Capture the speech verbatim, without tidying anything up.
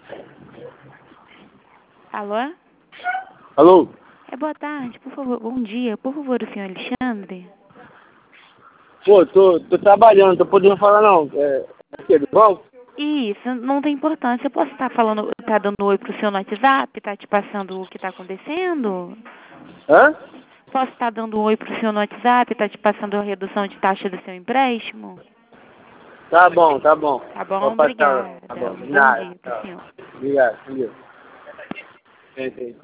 Alô? Alô? É, boa tarde, por favor, bom dia, por favor, o senhor Alexandre? Pô, tô, tô trabalhando, tô podendo falar não. É, é do banco? Isso, não tem importância. Eu posso estar falando, tá dando oi pro senhor no WhatsApp, tá te passando o que tá acontecendo? Hã? Posso estar dando oi pro senhor no WhatsApp, tá te passando a redução de taxa do seu empréstimo? Tá bom, tá bom. Tá bom, Vou passar. obrigada. Tá bom. De Bom nada. dia pro Tá. senhor. Obrigado. Obrigado. Entendi.